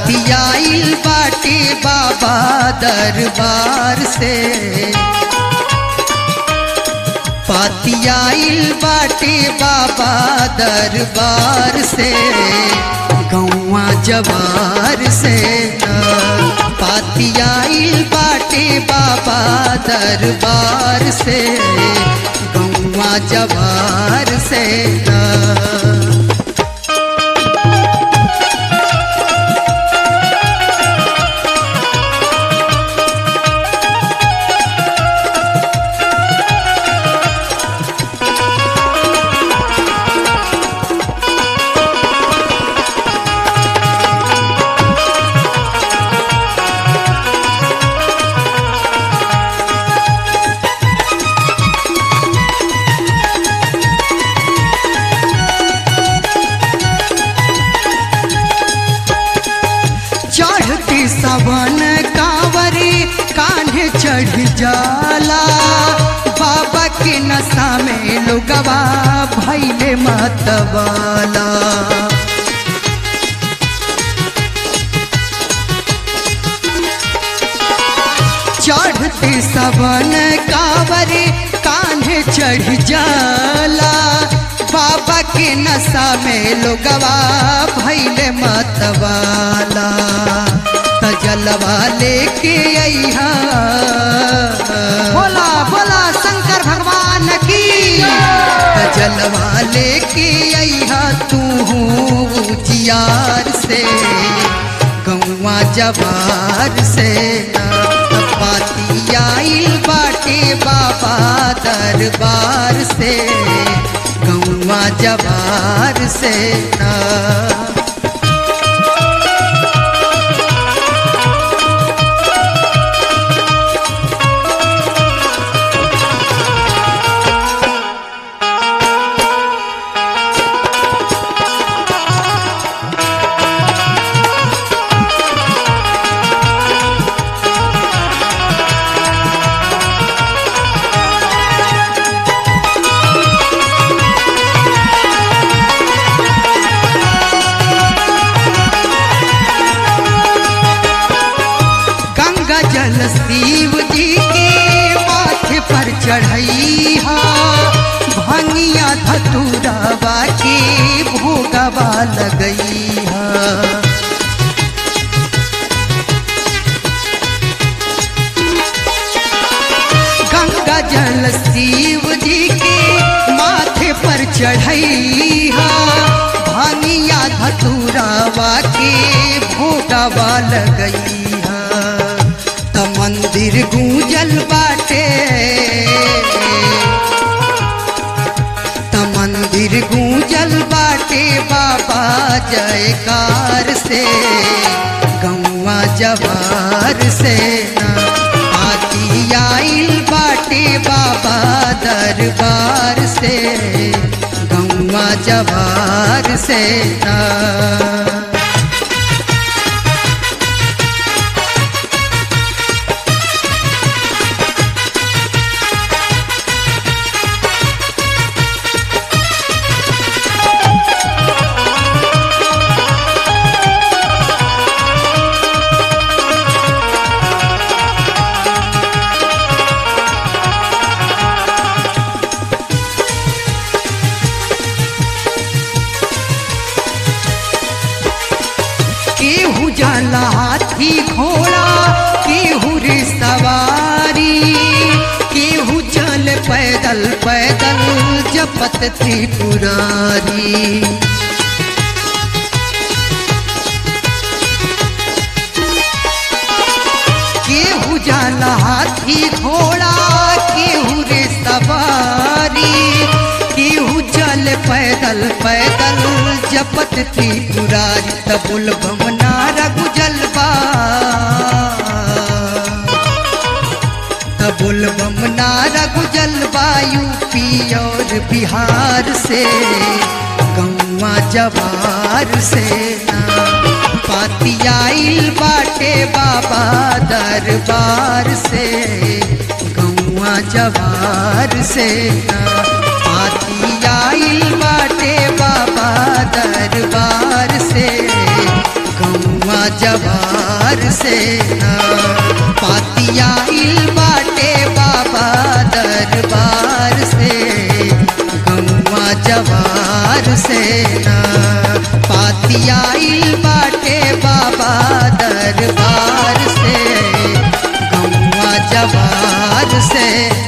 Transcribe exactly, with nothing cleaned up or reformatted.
पातियाइल बाटे बाबा दरबार से पातियाइल बाटे बाबा दरबार से गौवा जवार से पातियाइल बाटे बाबा दरबार से गौवा जवार से सावन कांवरे कान्हे चढ़ जाला बाबा के नशा में लोगवा भइले मतवाला चढ़ते सावन कांवरे कान्हे चढ़ जाला बाबा के नशा में लोगवा भइले मतवाला जलवा लेके अइहा बोला बोला शंकर भगवान की जलवा लेके अइहा तू जियार से गौवा जवार से पातियाइल बाटे बाबा दरबार से गौवा जवार से ना जल शिव जी के माथे पर चढ़ैहा भंगिया धतुरवा के भोगवा लगैहा गंगा जल शिव जी के माथे पर चढ़ैहा भंगिया धतुरवा के भोगवा लगैहा मंदिर गूंजल बाटे त मंदिर गूंजल बाटे बाबा जयकार से गौवा जवार से पातियाइल बाटे बाबा दरबार से गौवा जवार से ना केहू जाला हाथी घोड़ा केहू रे सवारी केहू चल पैदल पैदल जपत त्रिपुरारी केहू जाला हाथी घोड़ा केहू रे सवारी केहू चल पैदल पैदल जपत त्रिपुरारी तबुल बमना रघु जलवा तबुल बमना रघु जलवा यूपी और बिहार से गौवा जवार से पातियाइल बाटे बाबा दरबार से गौवा जवार से पातियाइल बाटे बाबा दरबार से गौवा जवार से ना पातिया इल बाटे बाबा दरबार से गौवा जवार से ना पातिया इल बाटे बाबा दरबार से गौवा जवार से